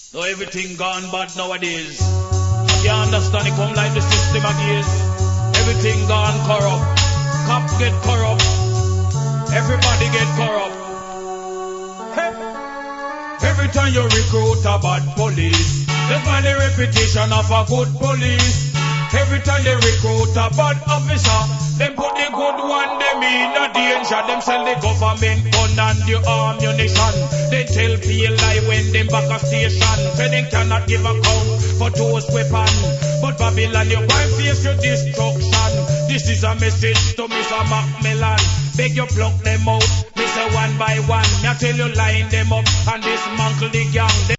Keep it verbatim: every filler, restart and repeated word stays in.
Now everything gone bad nowadays. I can't understand it come like the system again. Everything gone corrupt. Cops get corrupt. Everybody get corrupt. Hey. Every time you recruit a bad police, they find the reputation of a good police. Every time they recruit a bad officer, them put the good one, them in a danger. Them sell the government gun and the ammunition. They tell P L I when them back a station, say they cannot give account for those weapons. But Babylon, you won't face your destruction. This is a message to Mister Macmillan. Beg you pluck them out, Mister One by one. Me I tell you line them up and dismantle the gang.